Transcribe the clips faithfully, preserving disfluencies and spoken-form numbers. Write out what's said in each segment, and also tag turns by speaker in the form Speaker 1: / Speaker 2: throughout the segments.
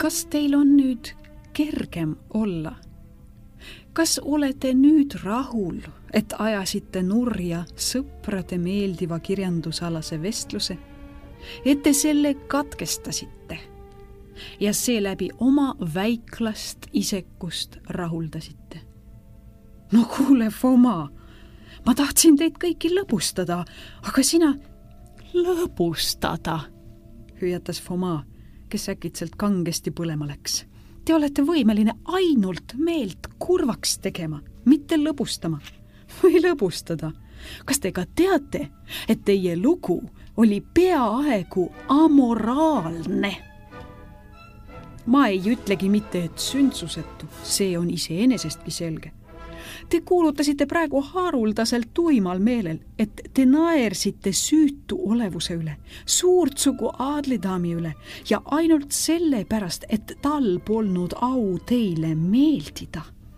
Speaker 1: kas teil on nüüd kergem olla? Kas olete nüüd rahul, et ajasite nurja sõprade meeldiva kirjandusalase vestluse, et te selle katkestasite ja seeläbi oma väiklast isekust rahuldasite? No kuule, Foma, ma tahtsin teid kõiki lõbustada, aga sina... Lõbustada, hüüatas Foma, kes äkitselt kangesti põlema läks. Te olete võimeline ainult meelt kurvaks tegema, mitte lõbustama või lõbustada. Kas te ka teate, et teie lugu oli peaaegu amoraalne? Ma ei ütlegi mitte, et sündsusetu, see on iseenesestki selge. Te kuulutasite praegu haruldaselt tuimal meelel, et te naersite süütu olevuse üle, suurtsugu aadlidaami üle ja ainult selle pärast, et tal polnud au teile meeldida.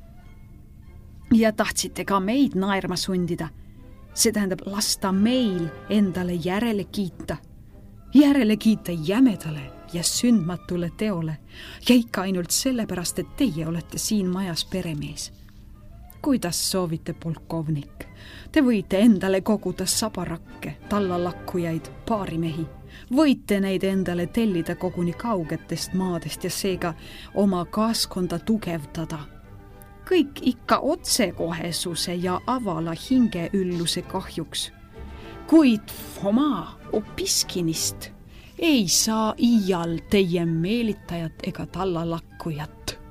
Speaker 1: Ja tahtsite ka meid naerma sundida. See tähendab lasta meil endale järele kiita. Järele kiita jämedale ja sündmatule teole ja ikka ainult selle pärast, et teie olete siin majas peremees. Kuidas soovite, polkovnik? Te võite endale koguda sabarakke, tallalakkujaid, paarimehi. Võite neid endale tellida koguni kaugetest maadest ja seega oma kaaskonda tugevdada. Kõik ikka otsekohesuse ja avala hingeülluse kahjuks. Kuid Foma Opiskinist ei saa iial teie meelitajat ega tallalakkujat.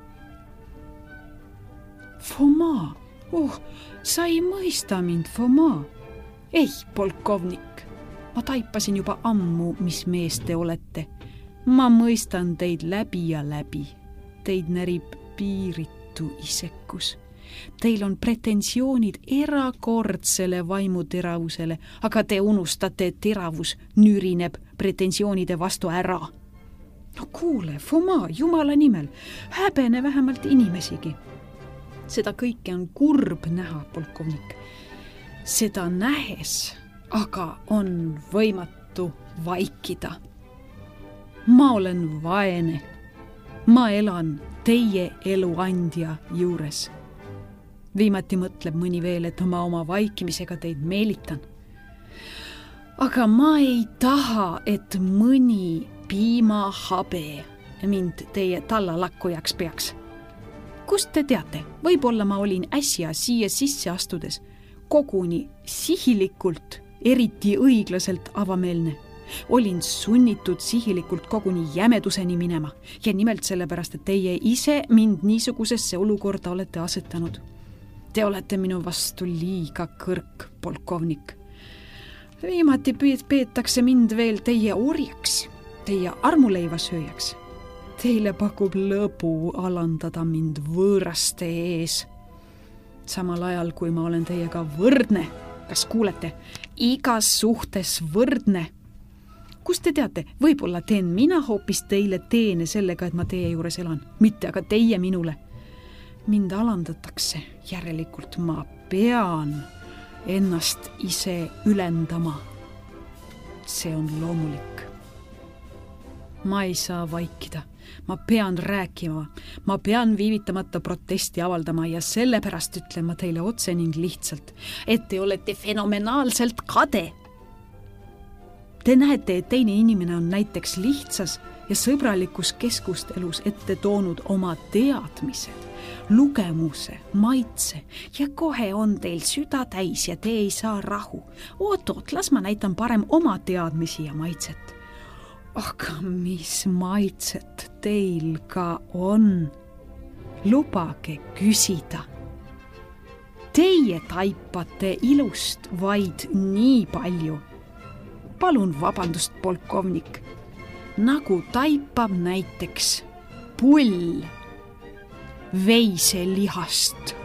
Speaker 1: Foma, oh, sa ei mõista mind, Foma. Ei, polkovnik, ma taipasin juba ammu, mis mees te olete. Ma mõistan teid läbi ja läbi. Teid närib piiritu isekus. Teil on pretensioonid erakordsele vaimuteravusele, aga te unustate, et teravus nürineb pretensioonide vastu ära. No kuule, Foma, jumala nimel, häbene vähemalt inimesigi. Seda kõike on kurb näha, polkovnik. Seda nähes, aga on võimatu vaikida. Ma olen vaene. Ma elan teie eluandja juures. Viimati mõtleb mõni veel, et ma oma vaikimisega teid meelitan. Aga ma ei taha, et mõni piimahabe mind teie tallalakkujaks peaks. Kust te teate? Võib-olla ma olin äsja siia sisse astudes koguni sihilikult, eriti õiglaselt avameelne. Olin sunnitud sihilikult koguni jämeduseni minema ja nimelt sellepärast, et teie ise mind niisugusesse olukorda olete asetanud. Te olete minu vastu liiga kõrk, polkovnik. Viimati peetakse mind veel teie orjaks, teie armuleivasööjaks. Teile pakub lõbu alandada mind võõraste ees. Samal ajal, kui ma olen teiega võrdne, kas kuulete, igas suhtes võrdne. Kust te teate, võib-olla teen mina hoopis teile teene sellega, et ma teie juures elan, mitte aga teie minule. Mind alandatakse, järelikult ma pean ennast ise ülendama. See on loomulik. Ma ei saa vaikida. Ma pean rääkima, ma pean viivitamata protesti avaldama ja sellepärast ütlen ma teile otse ning lihtsalt, et te olete fenomenaalselt kade. Te näete, et teine inimene on näiteks lihtsas ja sõbralikus keskustelus ette toonud oma teadmised, lugemuse, maitse ja kohe on teil süda täis ja te ei saa rahu. Oot-oot, las ma näitan parem oma teadmisi ja maitset. Aga mis maitset teil ka on? Lubage küsida. Teie taipate ilust vaid nii palju. Palun vabandust, polkovnik. Nagu taipab näiteks pull veiselihast.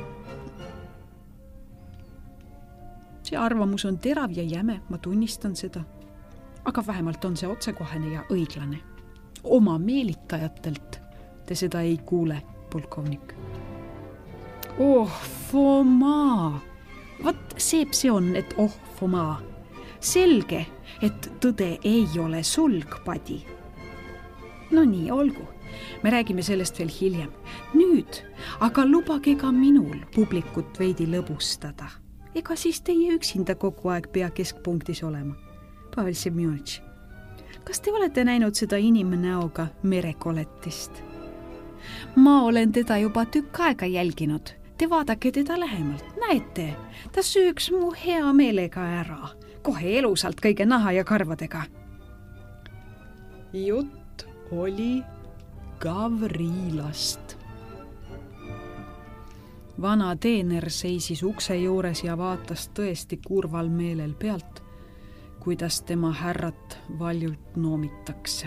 Speaker 1: See arvamus on terav ja jäme, ma tunnistan seda. Aga vähemalt on see otsekohene ja õiglane. Oma meelitajatelt te seda ei kuule, polkovnik. Oh, Foma! Vat see see on, et oh, Foma! Selge, et tõde ei ole sulgpadi. No nii, olgu. me räägime sellest veel hiljem. Nüüd, aga lubage ka minul publikut veidi lõbustada. Ega siis teie üksinda kogu aeg pea keskpunktis olema. Pavel Semjonitš, kas te olete näinud seda inimnäoga merekoletist? Ma olen teda juba tükk aega jälginud. Te vaadake teda lähemalt. Näete, ta sööks mu hea meelega ära. Kohe elusalt kõige naha ja karvadega. Jutt oli Gavrilast. Vana teener seisis ukse juures ja vaatas tõesti kurval meelel pealt, kuidas tema härrat valjult noomitakse.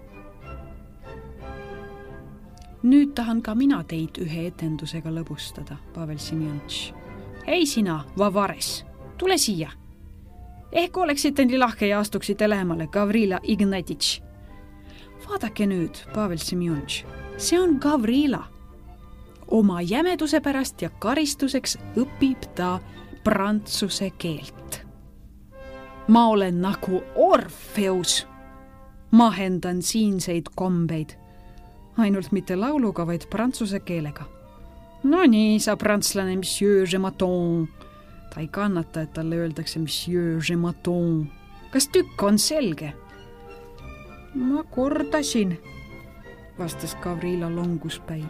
Speaker 1: Nüüd tahan ka mina teid ühe etendusega lõbustada, Pavel Semjonitš. Hei sina, Vavares, tule siia. Ehk oleksite nii lahke ja astuksite lähemale, Gavrila Ignatitš. Vaadake nüüd, Pavel Semjonitš, see on Gavrila. Oma jämeduse pärast ja karistuseks õpib ta prantsuse keelt. Ma olen nagu Orfeus. Mahendan siinseid kombeid. Ainult mitte lauluga, vaid prantsuse keelega. No nii, sa prantslane, monsieur je m'attends. Ta ei kannata, et talle öeldakse monsieur je m'attends. Kas tükk on selge? Ma kordasin, vastas Gavrila longuspäi.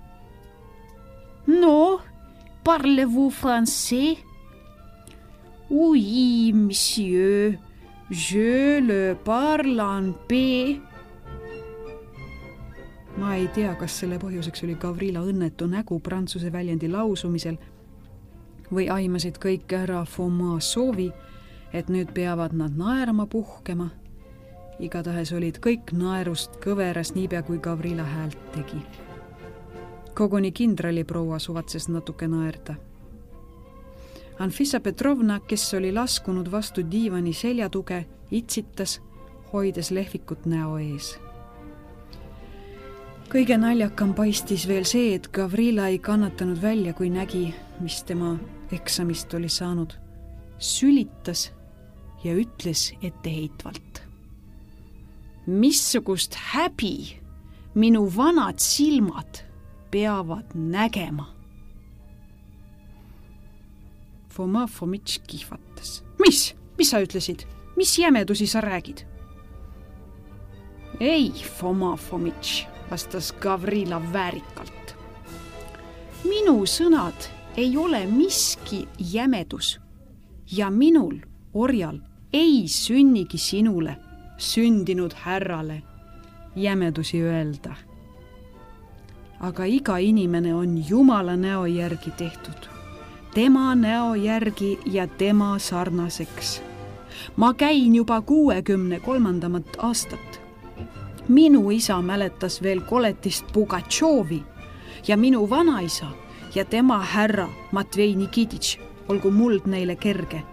Speaker 1: No, parlez-vous français? Oui, monsieur, je le parle en paix. Ma ei tea, kas selle põhjuseks oli Gavrila õnnetu nägu prantsuse väljendi lausumisel või aimasid kõik ära Foma soovi, et nüüd peavad nad naerma puhkema. Igatahes olid kõik naerust kõveras niipea, kui Gavrila häält tegi. Koguni kindrali proua suvatses natuke naerda. Anfisa Petrovna, kes oli laskunud vastu diivani seljatuge, itsitas, hoides lehvikut näo ees. Kõige naljakam paistis veel see, et Gavrila ei kannatanud välja, kui nägi, mis tema eksamist oli saanud. Sülitas ja ütles etteheitvalt. Missugust häbi minu vanad silmad peavad nägema. Foma Fomitš kihvatas. Mis? Mis sa ütlesid? Mis jämedusi sa räägid? Ei, Foma Fomitš, vastas Gavrila väärikalt. Minu sõnad ei ole miski jämedus ja minul, orjal, ei sünnigi sinule, sündinud härrale, jämedusi öelda. Aga iga inimene on Jumala näo järgi tehtud. Tema näo järgi ja tema sarnaseks. Ma käin juba kuuekümne kolmandamat aastat. Minu isa mäletas veel koletist Pugatšovi ja minu vanaisa ja tema härra Matvei Nikititš, olgu muld neile kerge.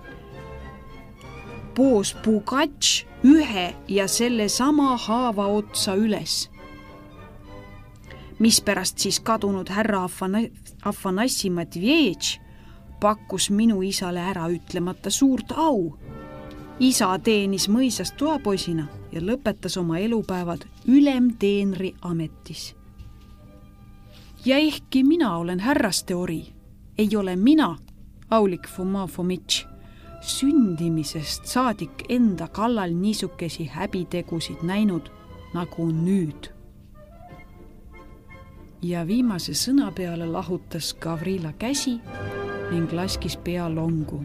Speaker 1: Poos Pugatš ühe ja selle sama haava otsa üles. Mispärast siis kadunud härra Afanassi Matvejitš pakkus minu isale ära ütlemata suurt au. Isa teenis mõisas toapoisina ja lõpetas oma elupäevad ülemteenri ametis. Ja ehkki mina olen härraste ori, ei ole mina, aulik Foma Fomitš, sündimisest saadik enda kallal niisukesi häbitegusid näinud nagu nüüd. Ja viimase sõna peale lahutas Gavrila käsi ning laskis pea longu.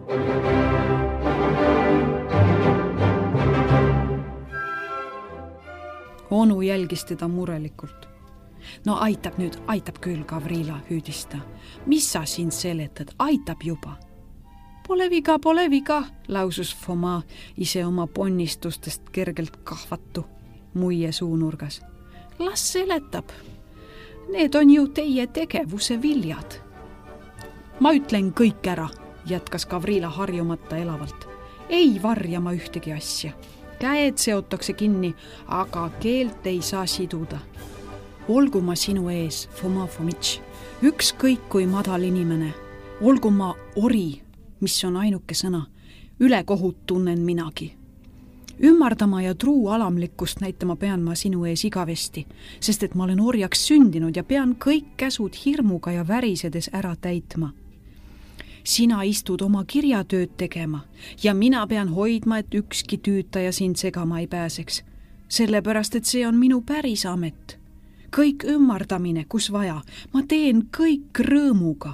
Speaker 1: Onu jälgis teda murelikult. No aitab nüüd, aitab küll, Gavrila, hüüdis ta. Mis sa siin seletad, aitab juba. Pole viga, pole viga, lausus Foma ise oma ponnistustest kergelt kahvatu muie suunurgas. Las seletab. Need on ju teie tegevuse viljad. Ma ütlen kõik ära, jätkas Gavrila harjumata elavalt. Ei varja ma ühtegi asja. Käed seotakse kinni, aga keelt ei saa siduda. Olgu ma sinu ees, Foma Fomitš, ükskõik kui madal inimene. Olgu ma ori, mis on ainuke sõna. Ülekohut tunnen minagi. Ümmardama ja truu alamlikkust näitama pean ma sinu ees igavesti, sest et ma olen orjaks sündinud ja pean kõik käsud hirmuga ja värisedes ära täitma. Sina istud oma kirjatööd tegema ja mina pean hoidma, et ükski tüütaja sind segama ei pääseks, sellepärast, et see on minu päris amet. Kõik ümmardamine, kus vaja, ma teen kõik rõõmuga.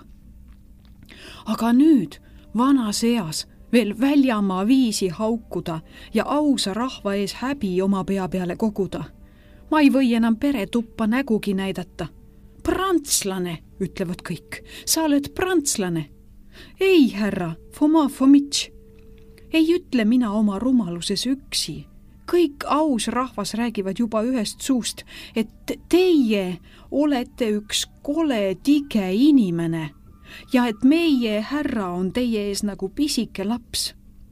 Speaker 1: Aga nüüd, vanas eas, veel väljamaa viisi haukuda ja ausa rahva ees häbi oma pea peale koguda. Ma ei või enam peretuppa nägugi näidata. Prantslane, ütlevad kõik, sa oled prantslane. Ei, härra, Foma Fomitš, ei ütle mina oma rumaluses üksi. Kõik aus rahvas räägivad juba ühest suust, et teie olete üks kole tige inimene ja et meie härra on teie ees nagu pisike laps.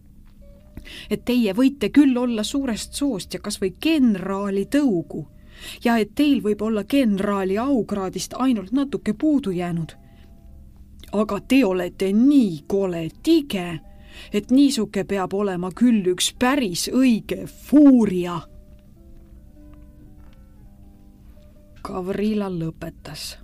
Speaker 1: Et teie võite küll olla suurest soost ja kas või generaali tõugu ja et teil võib olla generaali aukraadist ainult natuke puudu jäänud. Aga te olete nii kole tige, et niisuke peab olema küll üks päris õige fuuria. Gavrila lõpetas.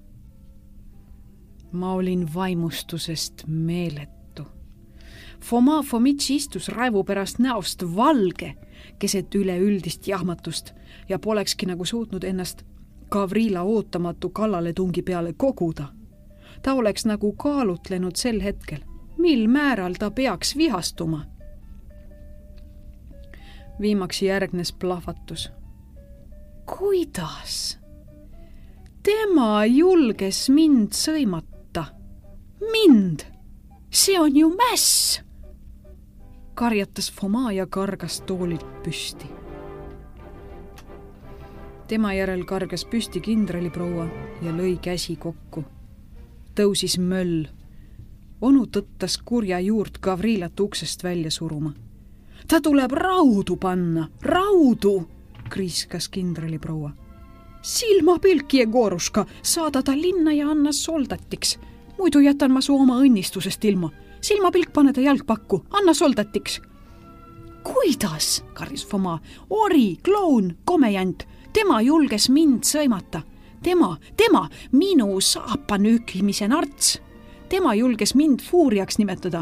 Speaker 1: Ma olin vaimustusest meeletu. Foma Fomitš istus raevu pärast näost valge, keset üleüldist jahmatust ja polekski nagu suutnud ennast Gavrila ootamatu kallaletungi peale koguda. Ta oleks nagu kaalutlenud sel hetkel, mil määral ta peaks vihastuma. Viimaks järgnes plahvatus. Kuidas? Tema julges mind sõimata. Mind! See on ju mäss! Karjatas Foma ja kargas toolilt püsti. Tema järel kargas püsti kindraliproua ja lõi käsi kokku. Tõusis möll. Onu tõttas kurja juurt Gavrilat uksest välja suruma. Ta tuleb raudu panna, raudu, kriiskas kindraliproua. Silmapilk, Jegoruška, saada ta linna ja anna soldatiks. Muidu jätan ma su oma õnnistusest ilma. Silmapilk pane ta jalgpakku, anna soldatiks. Kuidas, karjus Foma, ori, kloun, komejant, tema julges mind sõimata. Tema, tema, minu saapanüüklimise narts. Tema julges mind fuuriaks nimetada.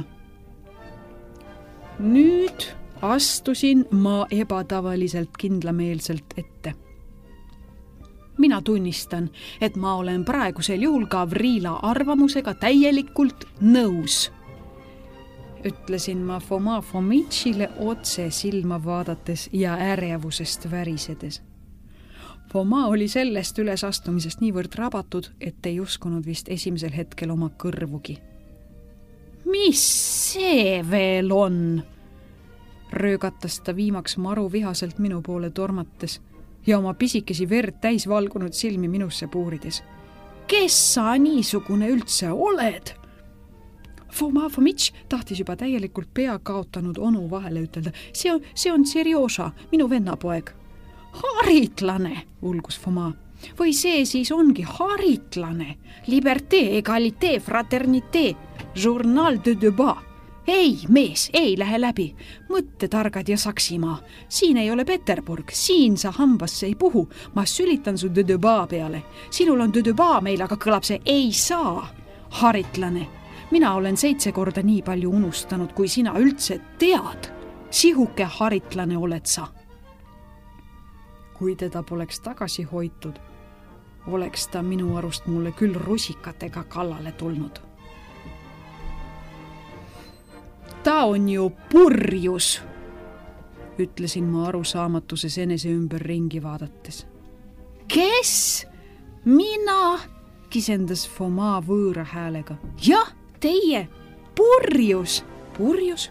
Speaker 1: Nüüd astusin ma ebatavaliselt kindlameelselt ette. Mina tunnistan, et ma olen praegusel juhul Gavrila arvamusega täielikult nõus. Ütlesin ma Foma Fomitšile otse silma vaadates ja ärevusest värisedes. Foma oli sellest ülesastumisest niivõrd rabatud, et ei uskunud vist esimesel hetkel oma kõrvugi. Mis see veel on? Röögatas ta viimaks maru vihaselt minu poole tormates ja oma pisikesi verd täis valgunud silmi minusse puurides. Kes sa niisugune üldse oled? Foma Fomitš tahtis juba täielikult pea kaotanud onu vahele ütelda. See on, see on Serjoša, minu vennapoeg. Haritlane, ulgus Foma. Või see siis ongi haritlane. Liberté, égalité, fraternité, journal de débat. Ei, mees, ei lähe läbi. Mõttetargad ja Saksimaa. Siin ei ole Peterburg, siin sa hambasse ei puhu. Ma sülitan su de débat peale. Sinul on de débat meil, aga kõlab see ei saa. Haritlane. Mina olen seitse korda nii palju unustanud, kui sina üldse tead. Sihuke haritlane oled sa. Kui teda poleks tagasi hoitud, oleks ta minu arust mulle küll rusikatega kallale tulnud. ta on ju purjus, ütlesin ma arusaamatuses enese ümber ringi vaadates. Kes? Mina, kisendas Foma võõra häälega. Jah, teie, purjus. Purjus?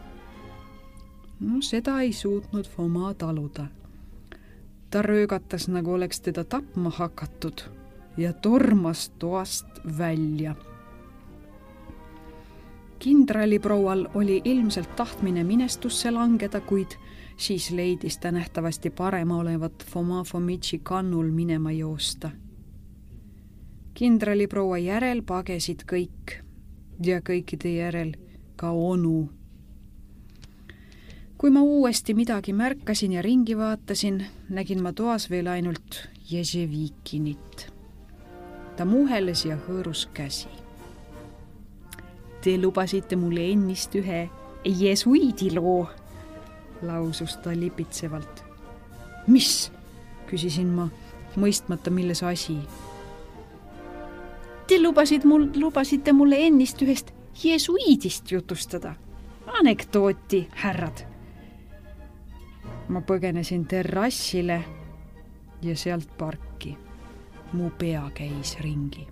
Speaker 1: No seda ei suutnud Foma taluda. Ta röögatas, nagu oleks teda tapma hakatud ja tormas toast välja. Kindraliproual oli ilmselt tahtmine minestusse langeda, kuid siis leidis ta nähtavasti parema olevat Foma Fomitši kannul minema joosta. Kindraliproua järel pagesid kõik ja kõikide järel ka onu. Kui ma uuesti midagi märkasin ja ringi vaatasin, nägin ma toas veel ainult Ježevikinit. Ta muheles ja hõõrus käsi. Te lubasite mulle ennist ühe jesuiidiloo, lausus ta lipitsevalt. Mis? Küsisin ma, mõistmata milles asi. Te lubasid mul, lubasite mulle ennist ühest jesuiidist jutustada. Anekdooti, härrad. Ma põgenesin terrassile ja sealt parki. Mu pea käis ringi.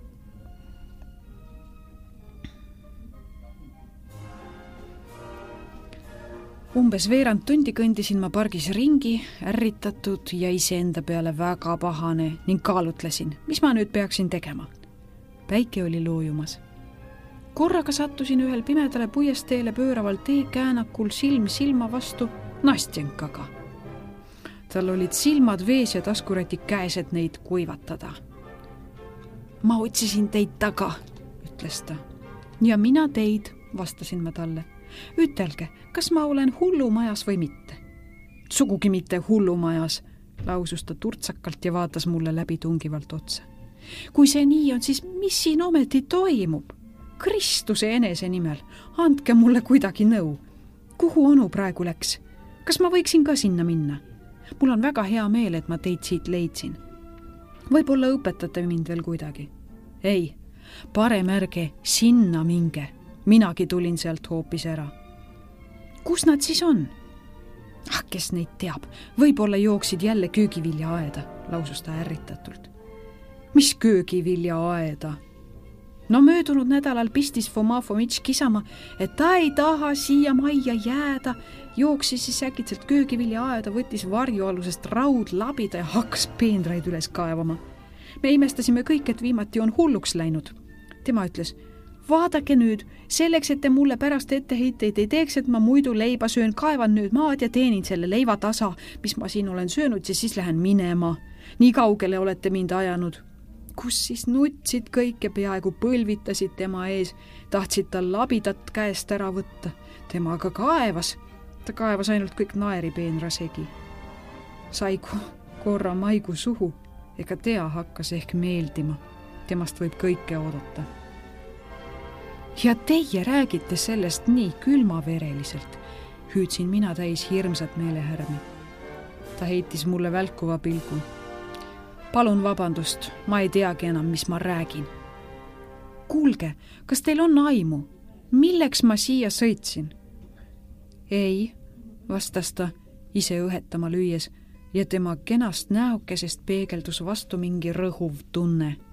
Speaker 1: Umbes veerand tundi kõndisin ma pargis ringi, ärritatud ja iseenda peale väga pahane ning kaalutlesin, mis ma nüüd peaksin tegema. Päike oli loojumas. Korraga sattusin ühel pimedale puiesteele pööraval teekäänakul silm silma vastu Nastjenkaga. Tal olid silmad vees ja taskurätik käes, et neid kuivatada. Ma otsisin teid taga, ütles ta. Ja mina teid, vastasin ma talle. Ütelge, kas ma olen hullumajas või mitte? Sugugi mitte hullumajas, lausus ta turtsakalt ja vaatas mulle läbi tungivalt otsa. Kui see nii on, siis mis siin ometi toimub? Kristuse enese nimel, andke mulle kuidagi nõu. Kuhu onu praegu läks? Kas ma võiksin ka sinna minna? Mul on väga hea meel, et ma teid siit leidsin. Võib-olla õpetate mind veel kuidagi. Ei, parem ärge sinna minge. Minagi tulin sealt hoopis ära. Kus nad siis on? Ah, kes neid teab? Võib-olla jooksid jälle köögivilja aeda, lausus ta ärritatult. Mis köögivilja aeda? No möödunud nädalal pistis Foma Fomitš kisama, et ta ei taha siia majja jääda. Jooksis siis äkitselt köögivilja aeda, võttis varjualusest raudlabida ja hakkas peenraid üles kaevama. Me imestasime kõik, et viimati on hulluks läinud. Tema ütles, vaadake nüüd, selleks, et te mulle pärast etteheiteid ei teeks, et ma muidu leiba söön, kaevan nüüd maad ja teenin selle leiva tasa, mis ma siin olen söönud ja siis lähen minema. Nii kaugele olete mind ajanud. Kus siis nutsid kõik ja peaaegu põlvitasid tema ees, tahtsid tal labidat käest ära võtta. Tema aga kaevas. Ta kaevas ainult kõik naeripeenra segi. Saigu korra maigu suhu, ega tea hakkas ehk meeldima. Temast võib kõike oodata. Ja teie räägite sellest nii külmavereliselt, hüüdsin mina täis hirmsat meelehärmi. Ta heitis mulle välkuva pilgu. Palun vabandust, ma ei teagi enam, mis ma räägin. Kuulge, kas teil on aimu? Milleks ma siia sõitsin? Ei, vastas ta ise õhetama lüües ja tema kenast näokesest peegeldus vastu mingi rõhuv tunne.